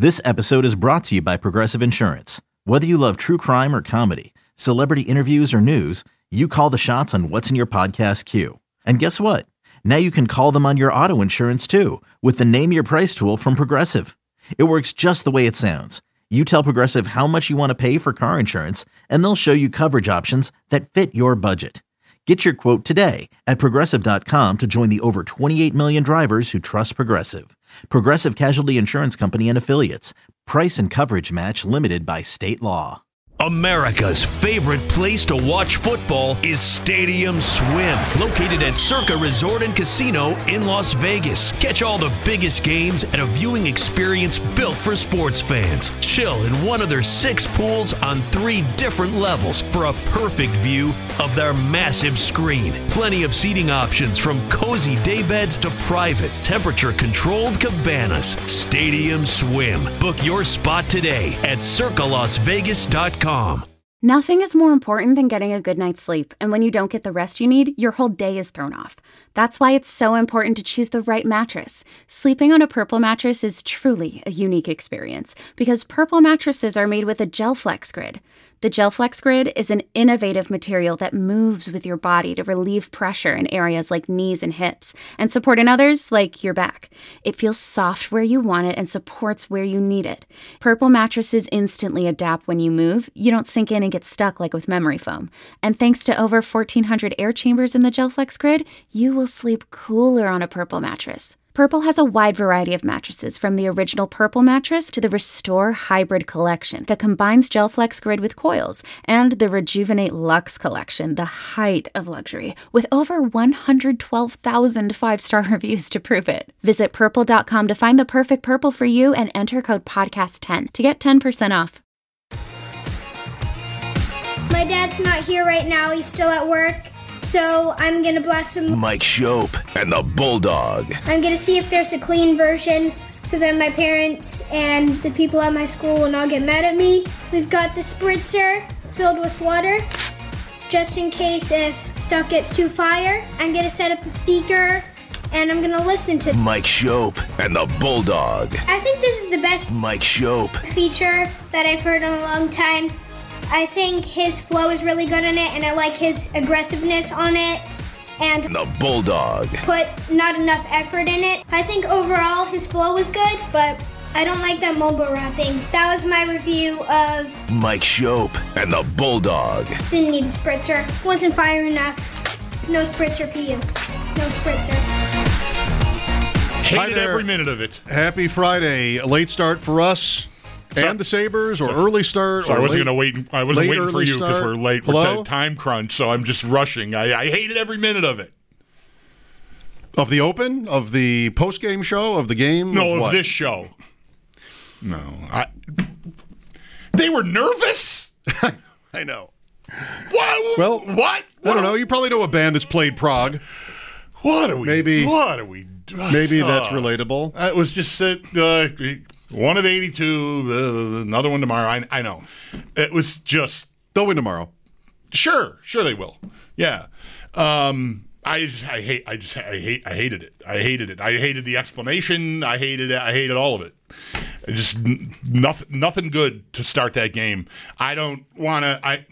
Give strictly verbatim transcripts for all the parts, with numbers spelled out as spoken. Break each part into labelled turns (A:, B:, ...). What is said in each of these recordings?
A: This episode is brought to you by Progressive Insurance. Whether you love true crime or comedy, celebrity interviews or news, you call the shots on what's in your podcast queue. And guess what? Now you can call them on your auto insurance too with the Name Your Price tool from Progressive. It works just the way it sounds. You tell Progressive how much you want to pay for car insurance, and they'll show you coverage options that fit your budget. Get your quote today at Progressive dot com to join the over twenty-eight million drivers who trust Progressive. Progressive Casualty Insurance Company and Affiliates. Price and coverage match limited by state law.
B: America's favorite place to watch football is Stadium Swim, located at Circa Resort and Casino in Las Vegas. Catch all the biggest games at a viewing experience built for sports fans. Chill in one of their six pools on three different levels for a perfect view of their massive screen. Plenty of seating options from cozy daybeds to private, temperature-controlled cabanas. Stadium Swim. Book your spot today at circa las vegas dot com.
C: Nothing is more important than getting a good night's sleep, and when you don't get the rest you need, your whole day is thrown off. That's why it's so important to choose the right mattress. Sleeping on a Purple mattress is truly a unique experience because Purple mattresses are made with a GelFlex Grid. The GelFlex Grid is an innovative material that moves with your body to relieve pressure in areas like knees and hips and support in others like your back. It feels soft where you want it and supports where you need it. Purple mattresses instantly adapt when you move. You don't sink in and get stuck like with memory foam. And thanks to over fourteen hundred air chambers in the GelFlex Grid, you will sleep cooler on a Purple mattress. Purple has a wide variety of mattresses, from the original Purple mattress to the Restore Hybrid collection that combines GelFlex Grid with coils, and the Rejuvenate Luxe collection, the height of luxury, with over one hundred twelve thousand five-star reviews to prove it. Visit purple dot com to find the perfect Purple for you and enter code podcast ten to get ten percent off.
D: My dad's not here right now. He's still at work. So I'm going to blast him.
B: Mike Shope and the Bulldog.
D: I'm going to see if there's a clean version so that my parents and the people at my school will not get mad at me. We've got the spritzer filled with water just in case if stuff gets too fire. I'm going to set up the speaker and I'm going to listen to
B: Mike Shope and the Bulldog.
D: I think this is the best
B: Mike Shope
D: feature that I've heard in a long time. I think his flow is really good in it, and I like his aggressiveness on it, and
B: the Bulldog
D: put not enough effort in it. I think overall his flow was good, but I don't like that mumble rapping. That was my review of
B: Mike Shope and the Bulldog.
D: Didn't need the spritzer. Wasn't fire enough. No spritzer for you. No spritzer.
E: Hated every minute of it.
F: Happy Friday. A late start for us.
E: So,
F: and the Sabres, or
E: so,
F: early start.
E: So
F: or
E: I wasn't
F: late,
E: going to wait. I wasn't
F: late,
E: waiting for you because we're late.
F: Hello?
E: We're t- time crunch, so I'm just rushing. I, I hated every minute of it.
F: Of the Open, of the post-game show, of the game.
E: No,
F: of,
E: of
F: what?
E: this show. No, I. They were nervous.
F: I know.
E: What?
F: Well,
E: what? what?
F: I don't know. You probably know a band that's played Prague.
E: What are we?
F: Maybe.
E: What are we?
F: Maybe
E: uh,
F: that's relatable.
E: It was just uh, one of eighty-two, uh, another one tomorrow. I, I know. It was just.
F: They'll win tomorrow.
E: Sure, sure they will. Yeah. Um, I just, I hate, I just, I hate, I hated it. I hated it. I hated the explanation. I hated it. I hated all of it. Just nothing, nothing good to start that game. I don't want to. I.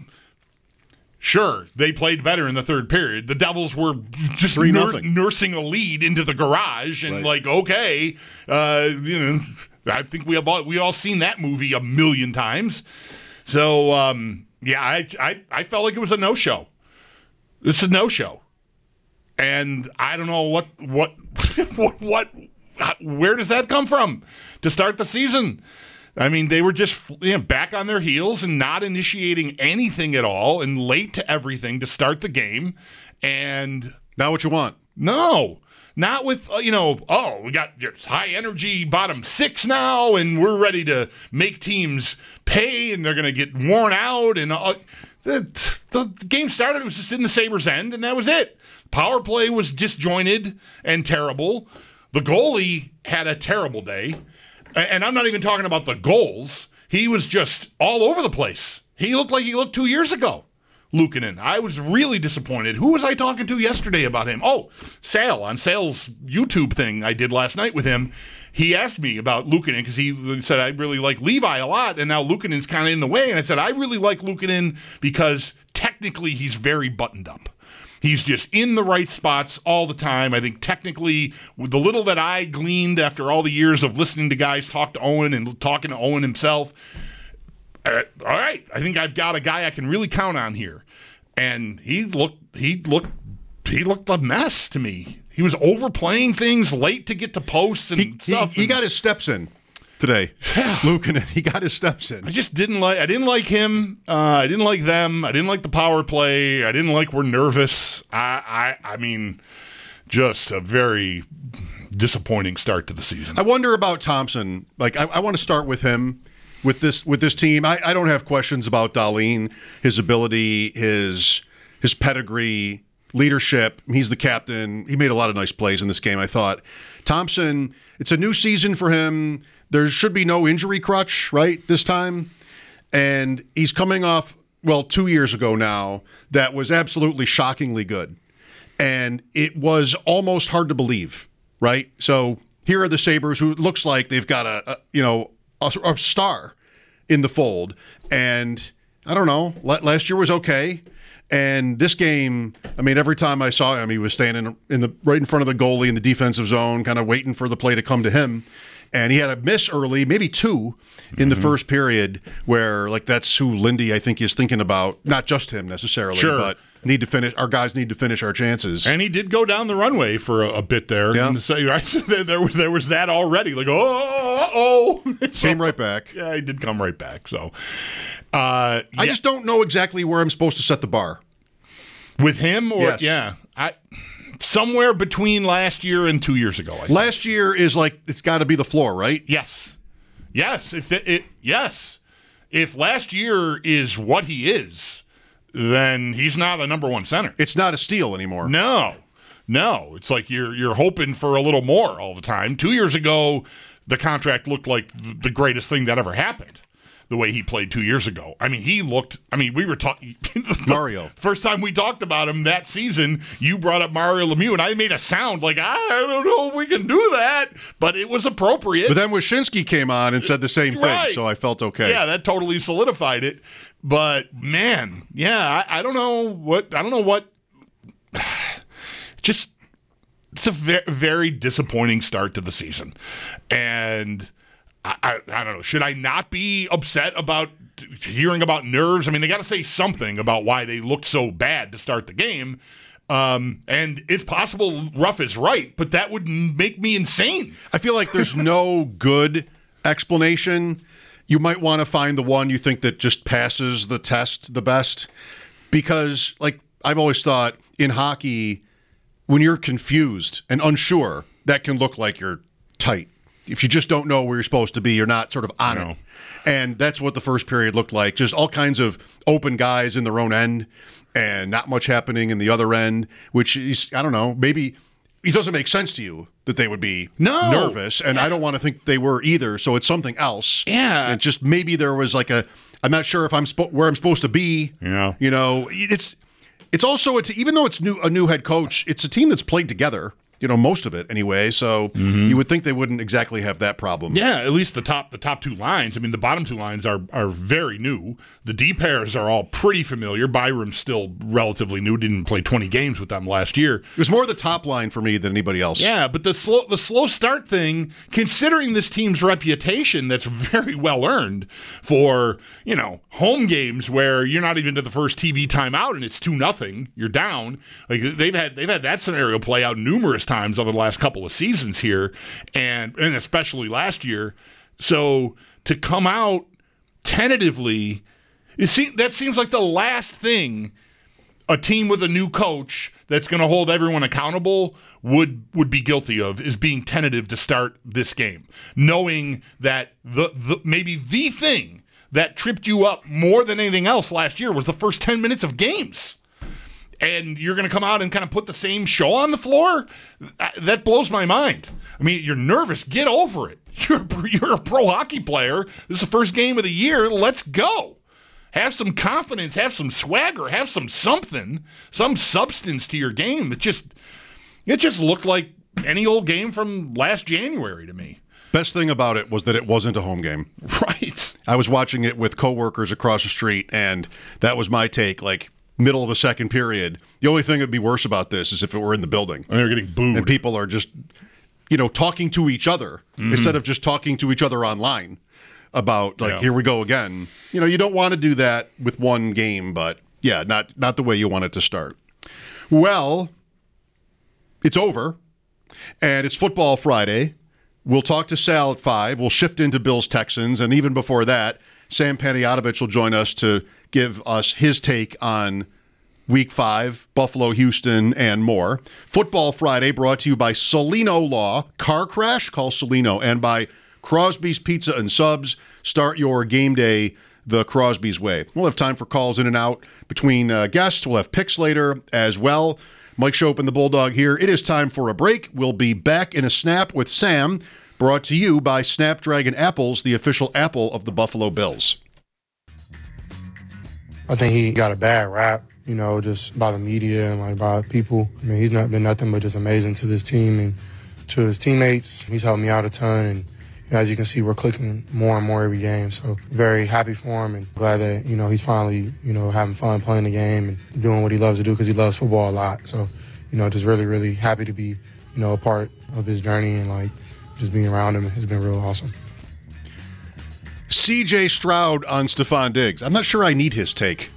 E: Sure, they played better in the third period. The Devils were just nur- nursing a lead into the garage, and right. like, okay, uh, you know, I think we have all, we all seen that movie a million times. So, um, yeah, I, I I felt like it was a no-show. It's a no-show, and I don't know what what what what where does that come from to start the season? I mean, they were just you know, back on their heels and not initiating anything at all and late to everything to start the game. And
F: not what you want.
E: No, not with, uh, you know, oh, we got high energy bottom six now and we're ready to make teams pay and they're going to get worn out. And uh, the, the game started, it was just in the Sabres' end, and that was it. Power play was disjointed and terrible. The goalie had a terrible day. And I'm not even talking about the goals. He was just all over the place. He looked like he looked two years ago, Luukkonen. I was really disappointed. Who was I talking to yesterday about him? Oh, Sale, on Sale's YouTube thing I did last night with him. he asked me about Luukkonen because he said, I really like Levi a lot, and now Luukkonen's kind of in the way. And I said, I really like Luukkonen because technically he's very buttoned up. He's just in the right spots all the time. I think technically, with the little that I gleaned after all the years of listening to guys talk to Owen and talking to Owen himself, uh, all right, I think I've got a guy I can really count on here. And he looked, he looked, he looked a mess to me. He was overplaying things, late to get to posts and
F: he,
E: stuff.
F: He, he got his steps in today.
E: Yeah.
F: Luukkonen, he got his steps in.
E: I just didn't like. I didn't like him. Uh, I didn't like them. I didn't like the power play. I didn't like we're nervous. I, I, I mean, just a very disappointing start to the season.
F: I wonder about Thompson. Like, I, I want to start with him. With this with this team, I, I don't have questions about Dahlin, his ability, his his pedigree, leadership. He's the captain. He made a lot of nice plays in this game, I thought. Thompson, it's a new season for him. There should be no injury crutch, right, this time. And he's coming off, well, two years ago now, that was absolutely shockingly good. And it was almost hard to believe, right? So here are the Sabres, who it looks like they've got a, a you know, A, a star in the fold, and I don't know. Last year was okay, and this game, I mean, every time I saw him, he was standing in the right in front of the goalie in the defensive zone, kind of waiting for the play to come to him. And he had a miss early, maybe two, in the mm-hmm. first period, where like that's who Lindy I think is thinking about. Not just him necessarily,
E: sure.
F: but need to finish. Our guys need to finish our chances.
E: And he did go down the runway for a, a bit there.
F: Yeah.
E: And so, right, there was there was that already. Like oh oh, so,
F: came right back.
E: Yeah, he did come right back. So uh, yeah.
F: I just don't know exactly where I'm supposed to set the bar
E: with him. Or
F: yes.
E: yeah, I. Somewhere between last year and two years ago. I think.
F: Last year is like it's got to be the floor, right?
E: Yes, yes. If it, it, yes, if last year is what he is, then he's not a number one center.
F: It's not a steal anymore.
E: No, no. It's like you're you're hoping for a little more all the time. Two years ago, the contract looked like the greatest thing that ever happened. The way he played two years ago. I mean, he looked, I mean, we were talking.
F: Mario.
E: First time we talked about him that season, you brought up Mario Lemieux, and I made a sound like, I don't know if we can do that, but it was appropriate.
F: But then Wyshynski came on and said the same thing,
E: right.
F: So I felt okay.
E: Yeah, that totally solidified it. But, man, yeah, I, I don't know what, I don't know what, just, it's a very, very disappointing start to the season. And I, I, I don't know. Should I not be upset about hearing about nerves? I mean, they got to say something about why they looked so bad to start the game. Um, and it's possible Ruff is right, but that would make me insane.
F: I feel like there's no good explanation. You might want to find the one you think that just passes the test the best. Because, like, I've always thought in hockey, when you're confused and unsure, that can look like you're tight. If you just don't know where you're supposed to be, you're not sort of on
E: no.
F: it. And that's what the first period looked like. Just all kinds of open guys in their own end and not much happening in the other end, which is, I don't know, maybe it doesn't make sense to you that they would be
E: no.
F: nervous. And yeah. I don't want to think they were either. So it's something else.
E: Yeah.
F: And just maybe there was like a, I'm not sure if I'm spo- where I'm supposed to be.
E: Yeah.
F: You know, it's, it's also, it's, even though it's new, a new head coach, it's a team that's played together. You know, most of it anyway. So mm-hmm. you would think they wouldn't exactly have that problem.
E: Yeah, at least the top the top two lines. I mean, the bottom two lines are are very new. The D pairs are all pretty familiar. Byram's still relatively new. Didn't play twenty games with them last year.
F: It was more the top line for me than anybody else.
E: Yeah, but the slow the slow start thing, considering this team's reputation that's very well earned for, you know, home games where you're not even to the first T V timeout and it's two nothing, you're down. Like they've had they've had that scenario play out numerous times over the last couple of seasons here, and and especially last year. So to come out tentatively, it seems, that seems like the last thing a team with a new coach that's going to hold everyone accountable would would be guilty of, is being tentative to start this game, knowing that the, the maybe the thing that tripped you up more than anything else last year was the first ten minutes of games. And you're going to come out and kind of put the same show on the floor? That blows my mind. I mean, you're nervous. Get over it. You're, you're a pro hockey player. This is the first game of the year. Let's go. Have some confidence. Have some swagger. Have some something, some substance to your game. It just, it just looked like any old game from last January to me.
F: Best thing about it was that it wasn't a home game.
E: Right.
F: I was watching it with coworkers across the street, and that was my take, like middle of the second period. The only thing that would be worse about this is if it were in the building.
E: And they were getting booed.
F: And people are just, you know, talking to each other mm-hmm. instead of just talking to each other online about, like, yeah. here we go again. You know, you don't want to do that with one game, but, yeah, not not the way you want it to start. Well, it's over, and it's Football Friday. We'll talk to Sal at five. We'll shift into Bills-Texans, and even before that, Sam Panayotovich will join us to give us his take on Week five, Buffalo, Houston, and more. Football Friday brought to you by Solino Law. Car crash? Call Solino. And by Crosby's Pizza and Subs. Start your game day the Crosby's way. We'll have time for calls in and out between uh, guests. We'll have picks later as well. Mike Shope and the Bulldog here. It is time for a break. We'll be back in a snap with Sam, brought to you by Snapdragon Apples, the official apple of the Buffalo Bills.
G: I think he got a bad rap, you know, just by the media and like by people. I mean, he's not been nothing but just amazing to this team and to his teammates. He's helped me out a ton, and you know, as you can see, we're clicking more and more every game. So very happy for him and glad that, you know, he's finally, you know, having fun playing the game and doing what he loves to do because he loves football a lot. So, you know, just really, really happy to be, you know, a part of his journey and like just being around him has been real awesome.
F: C J Stroud on Stephon Diggs. I'm not sure I need his take,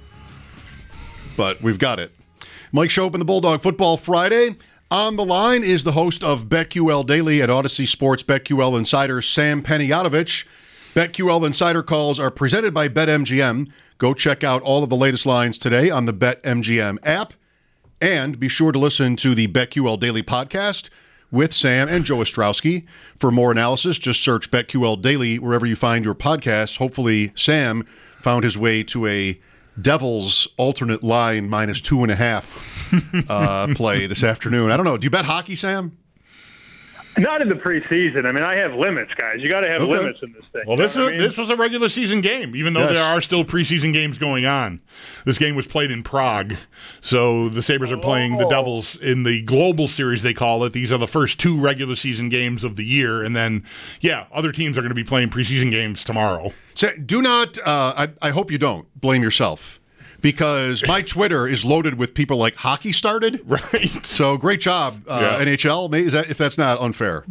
F: but we've got it. Mike Shope and the Bulldog Football Friday. On the line is the host of BetQL Daily at Odyssey Sports, BetQL Insider, Sam Panayotovich. BetQL Insider calls are presented by BetMGM. Go check out all of the latest lines today on the BetMGM app. And be sure to listen to the BetQL Daily podcast with Sam and Joe Ostrowski. For more analysis, just search BetQL Daily wherever you find your podcasts. Hopefully, Sam found his way to a Devils alternate line minus two and a half uh, play this afternoon. I don't know. Do you bet hockey, Sam?
H: Not in the preseason. I mean, I have limits, guys. You got to have okay. limits in this thing.
E: Well, this is, I mean? this was a regular season game, even though yes. there are still preseason games going on. This game was played in Prague, so the Sabres are playing oh. the Devils in the Global Series, they call it. These are the first two regular season games of the year, and then, yeah, other teams are going to be playing preseason games tomorrow.
F: So do not, uh, I, I hope you don't, blame yourself. Because my Twitter is loaded with people like hockey started.
E: Right.
F: So great job, uh, yeah. N H L. Is that, if that's not unfair.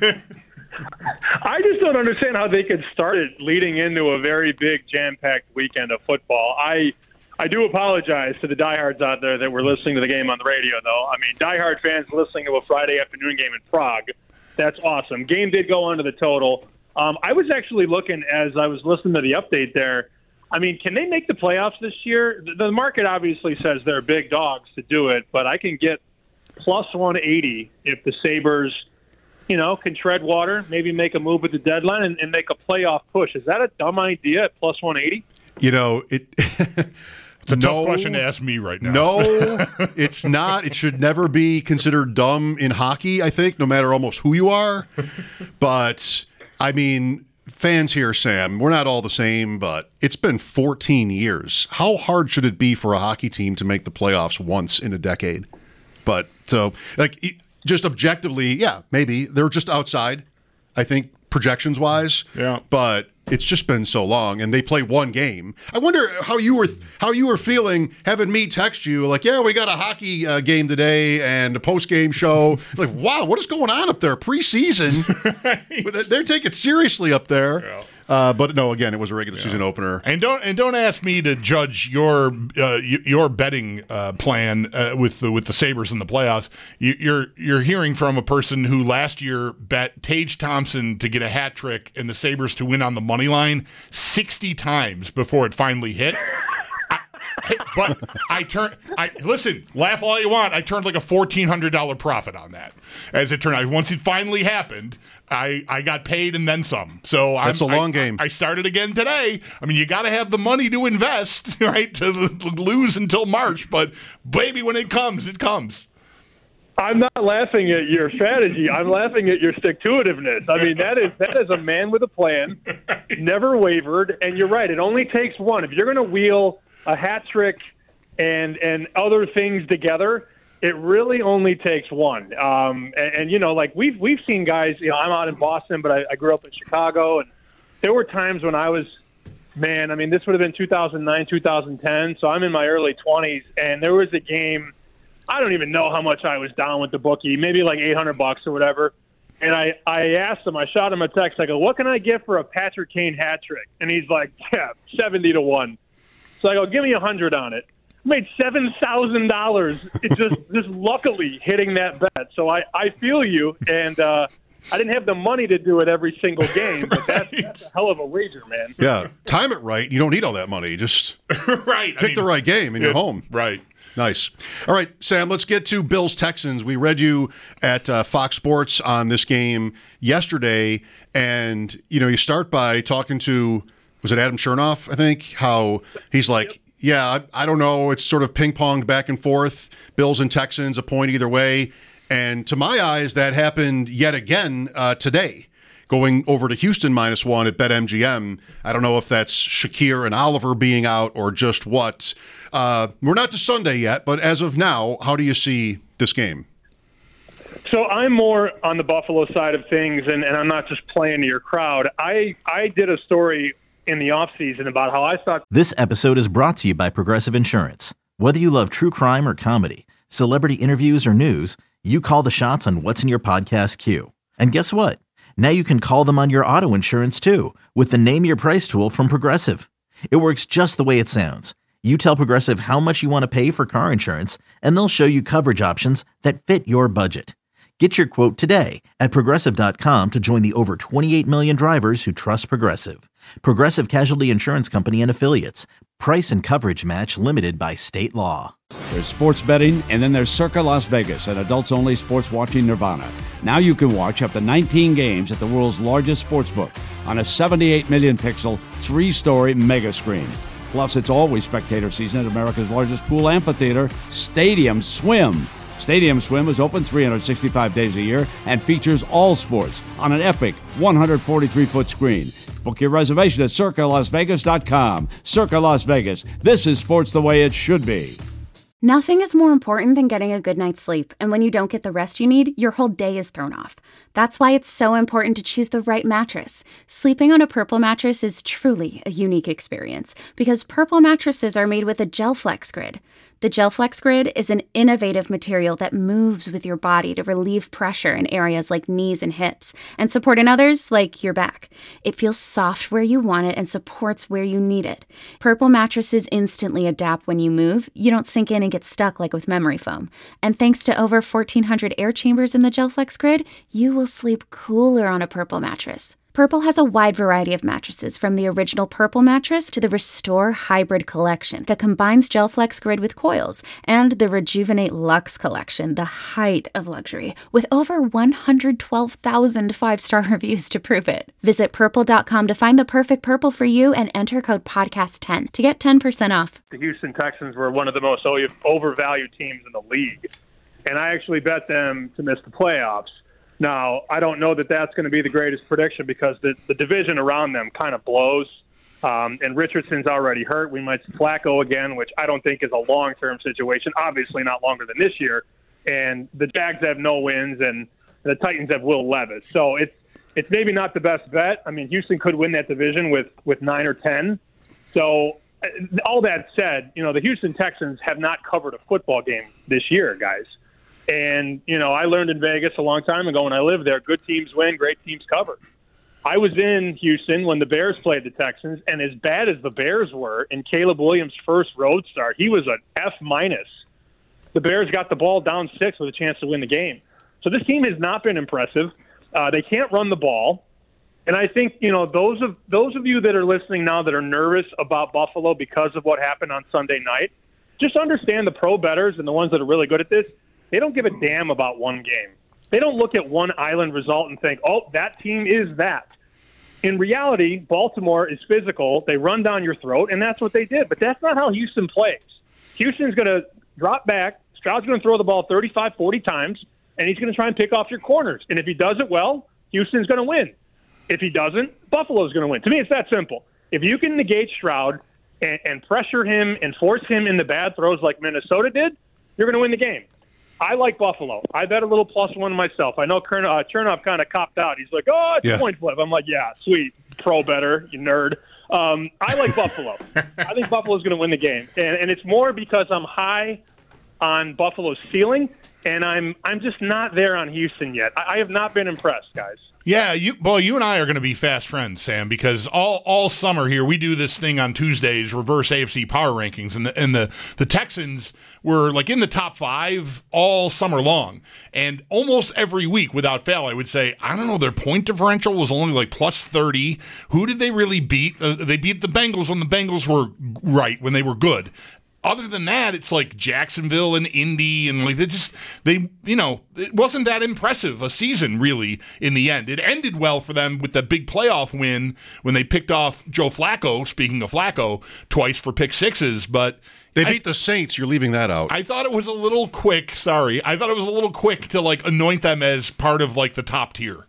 H: I just don't understand how they could start it leading into a very big jam-packed weekend of football. I I do apologize to the diehards out there that were listening to the game on the radio, though. I mean, diehard fans listening to a Friday afternoon game in Prague, that's awesome. Game did go under the total. Um, I was actually looking as I was listening to the update there. I mean, can they make the playoffs this year? The market obviously says they're big dogs to do it, but I can get plus one eighty if the Sabres, you know, can tread water, maybe make a move at the deadline and, and make a playoff push. Is that a dumb idea at plus one eighty?
F: You know, it.
E: It's a no, tough question to ask me right now.
F: No, it's not. It should never be considered dumb in hockey, I think, no matter almost who you are. But, I mean, fans here, Sam, we're not all the same, but it's been fourteen years. How hard should it be for a hockey team to make the playoffs once in a decade? But so, like, just objectively, yeah, maybe they're just outside, I think, projections wise.
E: Yeah.
F: But it's just been so long, and they play one game. I wonder how you were how you were feeling having me text you like, yeah, we got a hockey uh, game today and a post game show. Like, wow, what is going on up there? Preseason, right. They're taking it seriously up there. Yeah. Uh, but no, again, it was a regular yeah. season opener.
E: And don't and don't ask me to judge your uh, your betting uh, plan uh, with the with the Sabres in the playoffs. You, you're you're hearing from a person who last year bet Tage Thompson to get a hat trick and the Sabres to win on the money line sixty times before it finally hit. But I turned, I listen, laugh all you want. I turned like a fourteen hundred dollars profit on that. As it turned out, once it finally happened, I, I got paid and then some. So
F: that's I'm, a long
E: I,
F: game.
E: I started again today. I mean, you got to have the money to invest, right? To lose until March. But baby, when it comes, it comes.
H: I'm not laughing at your strategy. I'm laughing at your stick-to-itiveness. I mean, that is that is a man with a plan, never wavered. And you're right. It only takes one. If you're going to wheel a hat trick and and other things together, It really only takes one. Um, and, and, you know, like we've we've seen guys, you know, I'm out in Boston, but I, I grew up in Chicago. And there were times when I was, man, I mean, this would have been two thousand nine, two thousand ten. So I'm in my early twenties. And there was a game, I don't even know how much I was down with the bookie, maybe like eight hundred bucks or whatever. And I, I asked him, I shot him a text. I go, what can I get for a Patrick Kane hat trick? And he's like, yeah, seventy to one. So I go, give me one hundred on it. I made seven thousand dollars It's just, just luckily hitting that bet. So I, I feel you. And uh, I didn't have the money to do it every single game, but that's, right. that's a hell of a wager, man.
F: Yeah, time it right. You don't need all that money. Just
E: right.
F: pick
E: I mean,
F: the right game and
E: it,
F: you're home.
E: Right.
F: Nice. All right, Sam, let's get to Bills-Texans. We read you at uh, Fox Sports on this game yesterday, and, you know, you start by talking to, was it Adam Chernoff, I think, how he's like, yeah, I, I don't know, it's sort of ping-ponged back and forth, Bills and Texans, a point either way, and to my eyes, that happened yet again uh, today. Going over to Houston minus one at BetMGM. I don't know if that's Shakir and Oliver being out or just what. Uh, we're not to Sunday yet, but as of now, how do you see this game?
H: So I'm more on the Buffalo side of things, and, and I'm not just playing to your crowd. I, I did a story in the offseason about how I thought.
A: This episode is brought to you by Progressive Insurance. Whether you love true crime or comedy, celebrity interviews or news, you call the shots on what's in your podcast queue. And guess what? Now you can call them on your auto insurance too with the Name Your Price tool from Progressive. It works just the way it sounds. You tell Progressive how much you want to pay for car insurance, and they'll show you coverage options that fit your budget. Get your quote today at Progressive dot com to join the over twenty-eight million drivers who trust Progressive. Progressive Casualty Insurance Company and Affiliates. Price and coverage match limited by state law.
I: There's sports betting, and then there's Circa Las Vegas, an adults-only sports watching nirvana. Now you can watch up to nineteen games at the world's largest sportsbook on a seventy-eight million pixel, three-story mega screen. Plus, it's always spectator season at America's largest pool amphitheater, Stadium Swim. Stadium Swim is open three hundred sixty-five days a year and features all sports on an epic one hundred forty-three foot screen. Book your reservation at Circa Las Vegas dot com. Circa Las Vegas. This is sports the way it should be.
C: Nothing is more important than getting a good night's sleep, and when you don't get the rest you need, your whole day is thrown off. That's why it's so important to choose the right mattress. Sleeping on a Purple mattress is truly a unique experience, because Purple mattresses are made with a GelFlex Grid. The GelFlex Grid is an innovative material that moves with your body to relieve pressure in areas like knees and hips, and support in others like your back. It feels soft where you want it and supports where you need it. Purple mattresses instantly adapt when you move. You don't sink in and get stuck like with memory foam. And thanks to over fourteen hundred air chambers in the GelFlex Grid, you will sleep cooler on a Purple mattress. Purple has a wide variety of mattresses, from the original Purple mattress to the Restore Hybrid collection that combines GelFlex Grid with coils, and the Rejuvenate Luxe collection, the height of luxury, with over one hundred twelve thousand five-star reviews to prove it. Visit purple dot com to find the perfect Purple for you and enter code podcast ten to get ten percent off.
H: The Houston Texans were one of the most overvalued teams in the league, and I actually bet them to miss the playoffs. Now, I don't know that that's going to be the greatest prediction, because the, the division around them kind of blows, um, and Richardson's already hurt. We might see Flacco again, which I don't think is a long-term situation, obviously not longer than this year. And the Jags have no wins, and the Titans have Will Levis. So it's it's maybe not the best bet. I mean, Houston could win that division with, with nine or ten. So all that said, you know, the Houston Texans have not covered a football game this year, guys. And, you know, I learned in Vegas a long time ago when I lived there, good teams win, great teams cover. I was in Houston when the Bears played the Texans, and as bad as the Bears were in Caleb Williams' first road start, he was an F minus. The Bears got the ball down six with a chance to win the game. So this team has not been impressive. Uh, they can't run the ball. And I think, you know, those of those of you that are listening now that are nervous about Buffalo because of what happened on Sunday night, just understand the pro bettors and the ones that are really good at this. They don't give a damn about one game. They don't look at one island result and think, oh, that team is that. In reality, Baltimore is physical. They run down your throat, and that's what they did. But that's not how Houston plays. Houston's going to drop back. Stroud's going to throw the ball thirty-five, forty times, and he's going to try and pick off your corners. And if he does it well, Houston's going to win. If he doesn't, Buffalo's going to win. To me, it's that simple. If you can negate Stroud and, and pressure him and force him into bad throws like Minnesota did, you're going to win the game. I like Buffalo. I bet a little plus one myself. I know Kern, uh, Chernoff kind of copped out. He's like, oh, it's
F: yeah.
H: a point flip. I'm like, yeah, sweet. Pro better, you nerd. Um, I like Buffalo. I think Buffalo's going to win the game. And, and it's more because I'm high on Buffalo's ceiling, and I'm I'm just not there on Houston yet. I, I have not been impressed, guys.
E: Yeah, you, boy, you and I are going to be fast friends, Sam, because all, all summer here we do this thing on Tuesdays, reverse A F C power rankings, and the and the, the Texans were like in the top five all summer long, and almost every week without fail, I would say, I don't know, their point differential was only like plus thirty. Who did they really beat? Uh, they beat the Bengals when the Bengals were right, when they were good. Other than that, it's like Jacksonville and Indy, and like they just they you know it wasn't that impressive a season really in the end. It ended well for them with the big playoff win when they picked off Joe Flacco. Speaking of Flacco, twice for pick sixes, but
F: they beat
E: I,
F: the Saints. You're leaving that out.
E: I thought it was a little quick. Sorry, I thought it was a little quick to like anoint them as part of like the top tier.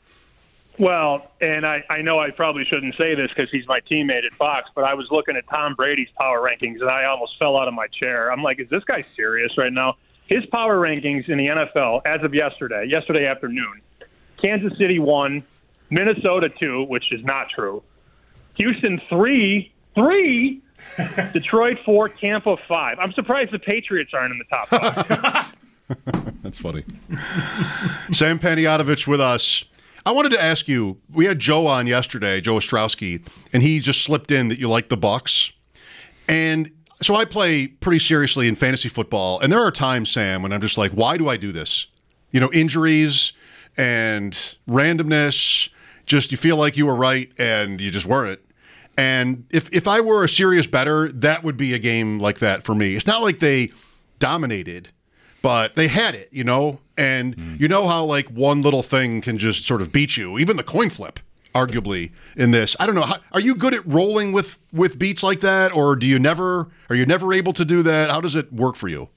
H: Well, and I, I know I probably shouldn't say this because he's my teammate at Fox, but I was looking at Tom Brady's power rankings, and I almost fell out of my chair. I'm like, is this guy serious right now? His power rankings in the N F L as of yesterday, yesterday afternoon, Kansas City one, Minnesota two, which is not true, Houston three, three, Detroit four, Tampa five. I'm surprised the Patriots aren't in the top five.
F: That's funny. Sam Panayotovich with us. I wanted to ask you, we had Joe on yesterday, Joe Ostrowski, and he just slipped in that you like the Bucs. And so I play pretty seriously in fantasy football, and there are times, Sam, when I'm just like, why do I do this? You know, injuries and randomness, just you feel like you were right and you just weren't. And if, if I were a serious bettor, that would be a game like that for me. It's not like they dominated, but they had it, you know? And mm. you know how, like, one little thing can just sort of beat you. Even the coin flip, arguably, in this. I don't know. How, are you good at rolling with, with beats like that, or do you never, are you never able to do that? How does it work for you?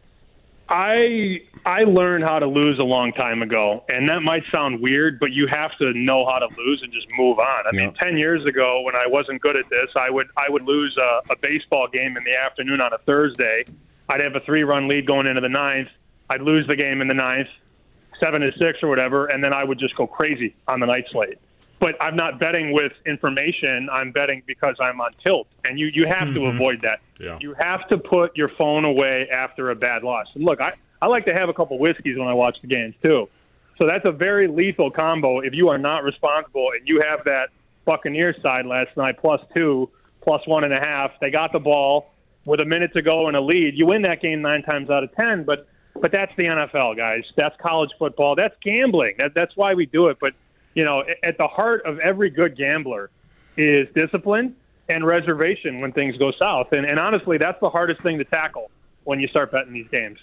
H: I I learned how to lose a long time ago, and that might sound weird, but you have to know how to lose and just move on. I yeah. mean, ten years ago, when I wasn't good at this, I would I would lose a, a baseball game in the afternoon on a Thursday. I'd have a three-run lead going into the ninth. I'd lose the game in the ninth, seven to six or whatever, and then I would just go crazy on the night slate. But I'm not betting with information. I'm betting because I'm on tilt, and you, you have mm-hmm. to avoid that.
E: Yeah.
H: You have to put your phone away after a bad loss. And look, I, I like to have a couple whiskeys when I watch the games too. So that's a very lethal combo if you are not responsible and you have that Buccaneers side last night, plus two, plus one and a half. They got the ball with a minute to go and a lead. You win that game nine times out of ten, but but that's the N F L, guys. That's college football. That's gambling. That, that's why we do it. But, you know, at the heart of every good gambler is discipline and reservation when things go south. And, and honestly, that's the hardest thing to tackle when you start betting these games.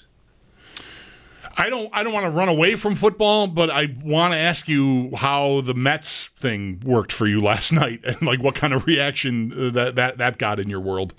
E: I don't I don't want to run away from football, but I want to ask you how the Mets thing worked for you last night and, like, what kind of reaction that, that, that got in your world.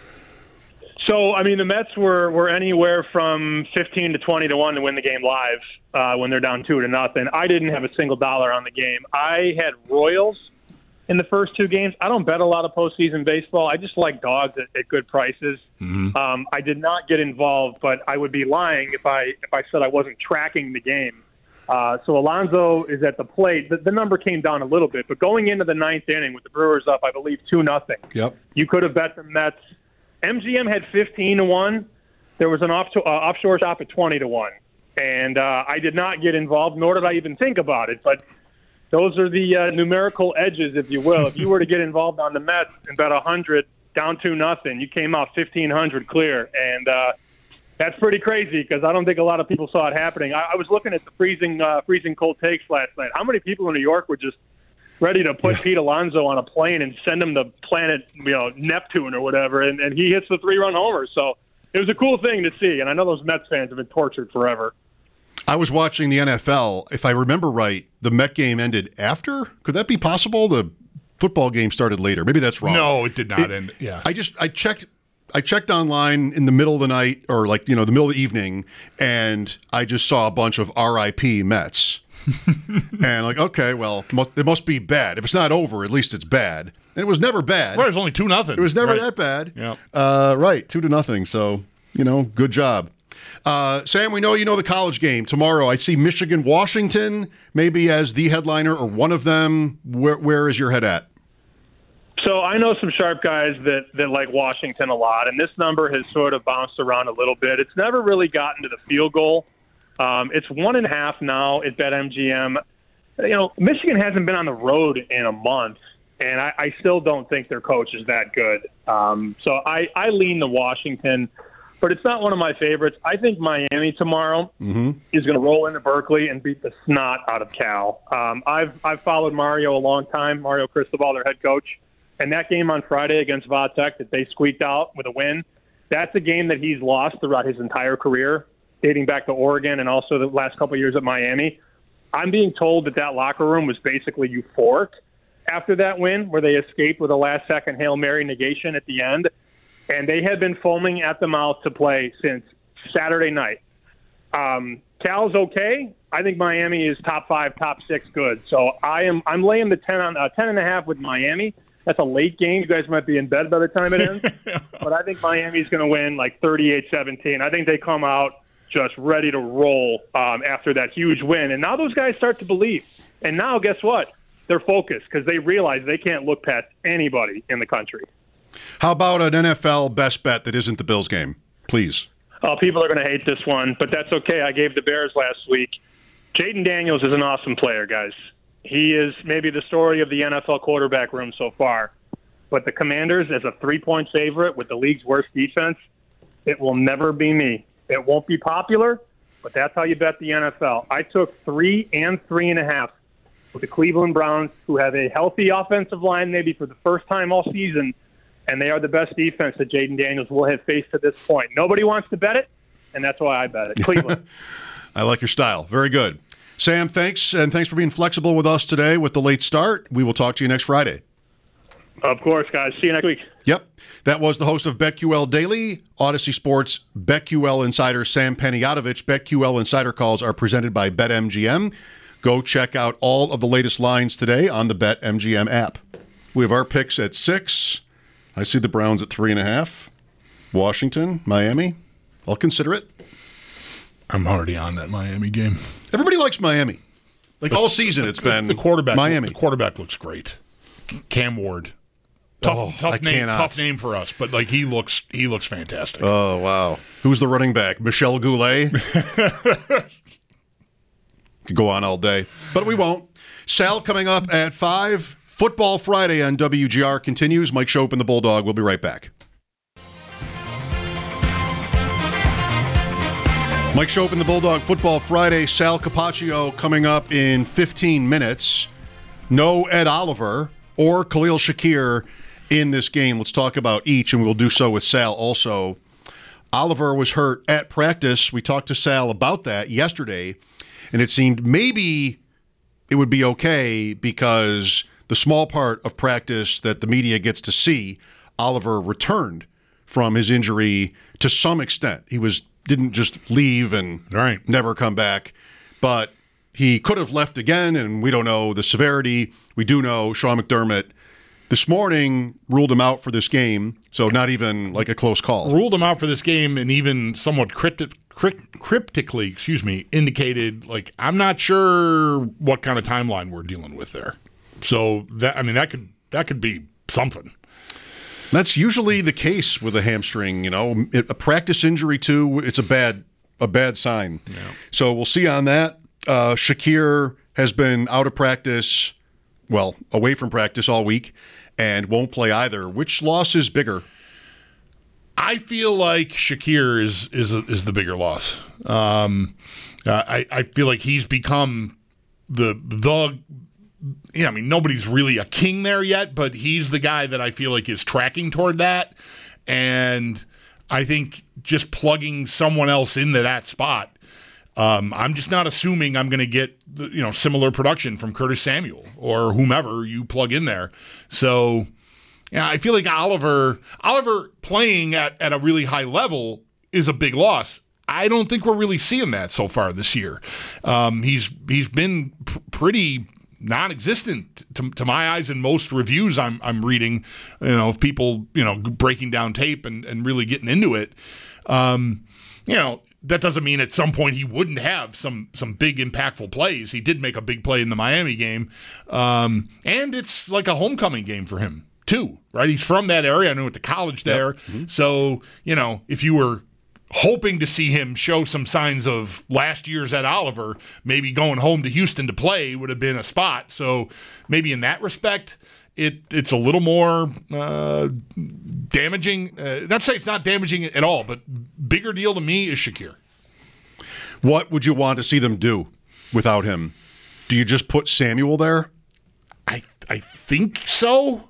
H: So, I mean, the Mets were, were anywhere from fifteen to twenty to one to win the game live uh, when they're down two to nothing. I didn't have a single dollar on the game. I had Royals in the first two games. I don't bet a lot of postseason baseball. I just like dogs at, at good prices. Mm-hmm. Um, I did not get involved, but I would be lying if I if I said I wasn't tracking the game. Uh, so Alonso is at the plate. The, the number came down a little bit, but going into the ninth inning with the Brewers up, I believe two nothing.
F: Yep.
H: You could have bet the Mets. M G M had fifteen to one. There was an off uh, offshore shop at twenty to one. And uh, I did not get involved, nor did I even think about it. But those are the uh, numerical edges, if you will. If you were to get involved on the Mets and bet one hundred, down two nothing, you came out fifteen hundred clear. And uh, that's pretty crazy because I don't think a lot of people saw it happening. I, I was looking at the freezing uh, freezing cold takes last night. How many people in New York were just ready to put yeah. Pete Alonso on a plane and send him to planet, you know, Neptune or whatever, and, and he hits the three-run homer. So it was a cool thing to see, and I know those Mets fans have been tortured forever.
F: I was watching the N F L. If I remember right, the Met game ended after? Could that be possible? The football game started later. Maybe that's wrong.
E: No, it did not
F: it,
E: end. Yeah.
F: I just I checked I checked online in the middle of the night or like, you know, the middle of the evening, and I just saw a bunch of R I P Mets. And like, okay, well, it must be bad. If it's not over, at least it's bad. And it was never bad.
E: Well, it was only two nothing.
F: It was never
E: right.
F: that bad.
E: Yeah.
F: Uh, right, two to nothing. So, you know, good job. Uh, Sam, we know you know the college game. Tomorrow, I see Michigan, Washington, maybe as the headliner or one of them. Where, where is your head at?
H: So I know some sharp guys that, that like Washington a lot, and this number has sort of bounced around a little bit. It's never really gotten to the field goal. Um, it's one and a half now at BetMGM. You know, Michigan hasn't been on the road in a month, and I, I still don't think their coach is that good. Um, so I, I lean to Washington, but it's not one of my favorites. I think Miami tomorrow
F: mm-hmm.
H: is going to roll into Berkeley and beat the snot out of Cal. Um, I've I've followed Mario a long time, Mario Cristobal, their head coach. And that game on Friday against Vatech that they squeaked out with a win, that's a game that he's lost throughout his entire career, dating back to Oregon and also the last couple of years at Miami. I'm being told that that locker room was basically euphoric after that win, where they escaped with a last-second Hail Mary negation at the end. And they had been foaming at the mouth to play since Saturday night. Um, Cal's okay. I think Miami is top five, top six good. So I am I'm laying the ten on uh, ten and a half with Miami. That's a late game. You guys might be in bed by the time it ends. But I think Miami's going to win like thirty-eight seventeen. I think they come out just ready to roll um, after that huge win. And now those guys start to believe. And now, guess what? They're focused because they realize they can't look past anybody in the country.
F: How about an N F L best bet that isn't the Bills game? Please.
H: Oh, people are going to hate this one, but that's okay. I gave the Bears last week. Jayden Daniels is an awesome player, guys. He is maybe the story of the N F L quarterback room so far. But the Commanders, as a three-point favorite with the league's worst defense, it will never be me. It won't be popular, but that's how you bet the N F L. I took three and three and a half with the Cleveland Browns, who have a healthy offensive line maybe for the first time all season, and they are the best defense that Jayden Daniels will have faced to this point. Nobody wants to bet it, and that's why I bet it. Cleveland.
F: I like your style. Very good. Sam, thanks, and thanks for being flexible with us today with the late start. We will talk to you next Friday.
H: Of course, guys. See you next week.
F: Yep. That was the host of BetQL Daily, Odyssey Sports, BetQL Insider Sam Panayotovich. BetQL Insider calls are presented by BetMGM. Go check out all of the latest lines today on the BetMGM app. We have our picks at six. I see the Browns at three and a half. Washington, Miami. I'll consider it.
E: I'm already on that Miami game.
F: Everybody likes Miami. Like all season, it's been
E: the quarterback.
F: Miami.
E: The quarterback looks great. Cam Ward. Tough,
F: oh,
E: tough
F: I
E: name.
F: cannot.
E: Tough name for us, but like he looks, he looks fantastic.
F: Oh wow! Who's the running back? Michelle Goulet. Could go on all day, but we won't. Sal coming up at five. Football Friday on W G R continues. Mike Schopp and the Bulldog. We'll be right back. Mike Schopp and the Bulldog Football Friday. Sal Capaccio coming up in fifteen minutes. No Ed Oliver or Khalil Shakir in this game. Let's talk about each, and we'll do so with Sal also. Oliver was hurt at practice. We talked to Sal about that yesterday, and it seemed maybe it would be okay because the small part of practice that the media gets to see, Oliver returned from his injury to some extent. He was didn't just leave and
E: right.
F: never come back, but he could have left again, and we don't know the severity. We do know Sean McDermott this morning ruled him out for this game, so not even like a close call.
E: Ruled him out for this game, and even somewhat cryptic, crypt, cryptically, excuse me, indicated like I'm not sure what kind of timeline we're dealing with there. So that I mean that could that could be something.
F: That's usually the case with a hamstring. You know, it, a practice injury too. It's a bad a bad sign.
E: Yeah.
F: So we'll see on that. Uh, Shakir has been out of practice, well, away from practice all week, and won't play either. Which loss is bigger?
E: I feel like Shakir is is is the bigger loss. Um, uh, I I feel like he's become the the. Yeah, I mean nobody's really a king there yet, but he's the guy that I feel like is tracking toward that, and I think just plugging someone else into that spot. Um, I'm just not assuming I'm going to get the, you know similar production from Curtis Samuel or whomever you plug in there. So, yeah, I feel like Oliver Oliver playing at, at a really high level is a big loss. I don't think we're really seeing that so far this year. Um, he's he's been pr- pretty non-existent to, to my eyes in most reviews I'm I'm reading. You know, of people you know breaking down tape and, and really getting into it. Um, you know. that doesn't mean at some point he wouldn't have some some big impactful plays. He did make a big play in the Miami game. Um, and it's like a homecoming game for him, too, right? He's from that area. I know, went to college there. Yep. Mm-hmm. So, you know, if you were hoping to see him show some signs of last year's Ed Oliver, maybe going home to Houston to play would have been a spot. So maybe in that respect, it it's a little more uh, damaging. Uh, not say it's not damaging at all, but bigger deal to me is Shakir.
F: What would you want to see them do without him? Do you just put Samuel there?
E: I I think so.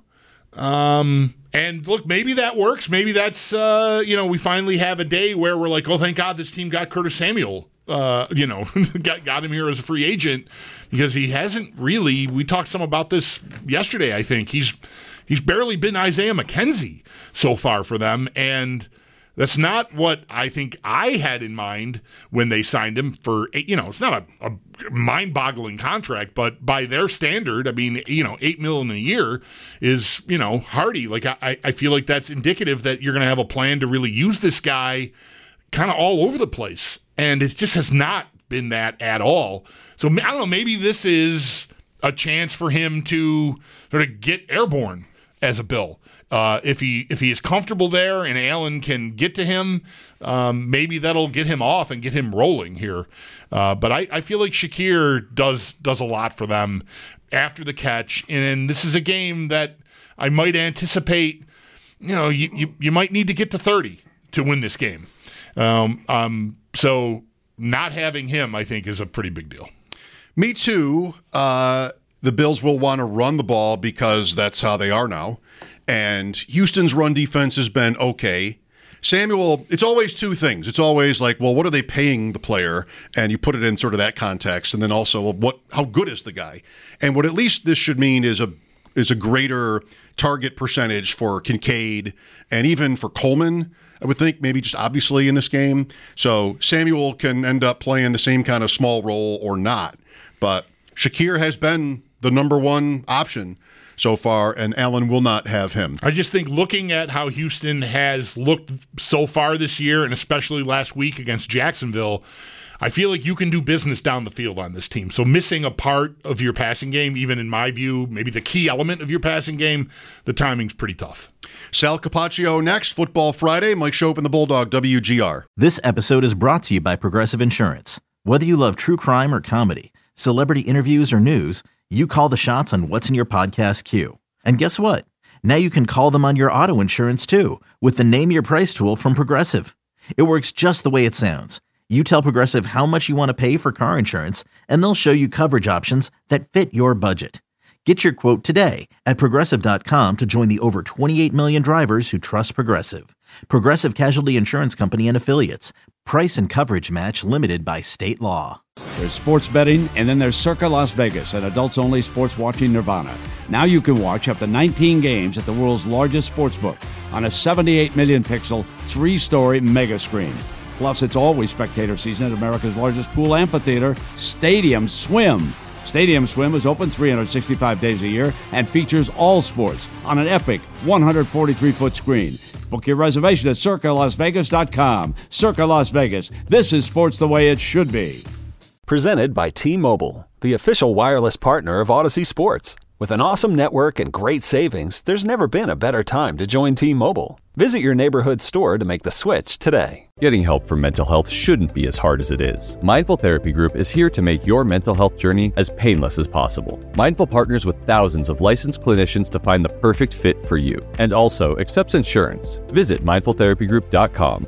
E: Um, and look, maybe that works. Maybe that's, uh, you know, we finally have a day where we're like, oh, thank God this team got Curtis Samuel, uh, you know, got, got him here as a free agent, because he hasn't really, we talked some about this yesterday, I think. He's, he's barely been Isaiah McKenzie so far for them. And that's not what I think I had in mind when they signed him for, you know, it's not a, a mind-boggling contract, but by their standard, I mean, you know, eight million a year is, you know, hardy. Like, I, I feel like that's indicative that you're going to have a plan to really use this guy kind of all over the place. And it just has not been that at all. So, I don't know, maybe this is a chance for him to sort of get airborne as a Bill. Uh, if he if he is comfortable there and Allen can get to him, um, maybe that'll get him off and get him rolling here. Uh, but I, I feel like Shakir does does a lot for them after the catch, and this is a game that I might anticipate. You know, you you, you might need to get to thirty to win this game. Um, um, so not having him, I think, is a pretty big deal.
F: Me too. Uh, the Bills will want to run the ball because that's how they are now. And Houston's run defense has been okay. Samuel, it's always two things. It's always like, well, what are they paying the player? And you put it in sort of that context. And then also, well, what? How good is the guy? And what at least this should mean is a is a greater target percentage for Kincaid and even for Coleman, I would think, maybe just obviously in this game. So Samuel can end up playing the same kind of small role or not. But Shakir has been the number one option so far, and Allen will not have him.
E: I just think looking at how Houston has looked so far this year, and especially last week against Jacksonville, I feel like you can do business down the field on this team. So missing a part of your passing game, even in my view, maybe the key element of your passing game, the timing's pretty tough.
F: Sal Capaccio next, Football Friday. Mike Shope and the Bulldog, W G R.
A: This episode is brought to you by Progressive Insurance. Whether you love true crime or comedy, celebrity interviews or news, you call the shots on what's in your podcast queue. And guess what? Now you can call them on your auto insurance too with the Name Your Price tool from Progressive. It works just the way it sounds. You tell Progressive how much you want to pay for car insurance, and they'll show you coverage options that fit your budget. Get your quote today at Progressive dot com to join the over twenty-eight million drivers who trust Progressive. Progressive Casualty Insurance Company and Affiliates. Price and coverage match limited by state law.
I: There's sports betting, and then there's Circa Las Vegas, an adults-only sports watching nirvana. Now you can watch up to nineteen games at the world's largest sportsbook on a seventy-eight million pixel, three-story mega screen. Plus, it's always spectator season at America's largest pool amphitheater, Stadium Swim. Stadium Swim is open three hundred sixty-five days a year and features all sports on an epic one hundred forty-three foot screen. Book your reservation at Circa Las Vegas dot com. Circa Las Vegas. This is sports the way it should be.
J: Presented by T-Mobile, the official wireless partner of Odyssey Sports. With an awesome network and great savings, there's never been a better time to join T-Mobile. Visit your neighborhood store to make the switch today.
K: Getting help for mental health shouldn't be as hard as it is. Mindful Therapy Group is here to make your mental health journey as painless as possible. Mindful partners with thousands of licensed clinicians to find the perfect fit for you, and also accepts insurance. Visit mindful therapy group dot com.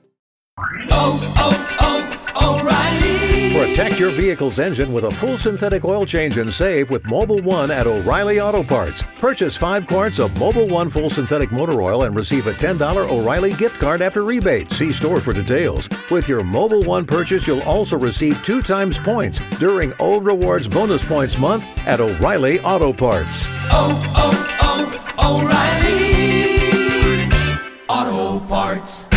L: Oh, oh, oh, O'Reilly! Protect your vehicle's engine with a full synthetic oil change and save with Mobil one at O'Reilly Auto Parts. Purchase five quarts of Mobil one full synthetic motor oil and receive a ten dollars O'Reilly gift card after rebate. See store for details. With your Mobil one purchase, you'll also receive two times points during O Rewards Bonus Points Month at O'Reilly Auto Parts.
M: Oh, oh, oh, O'Reilly Auto Parts.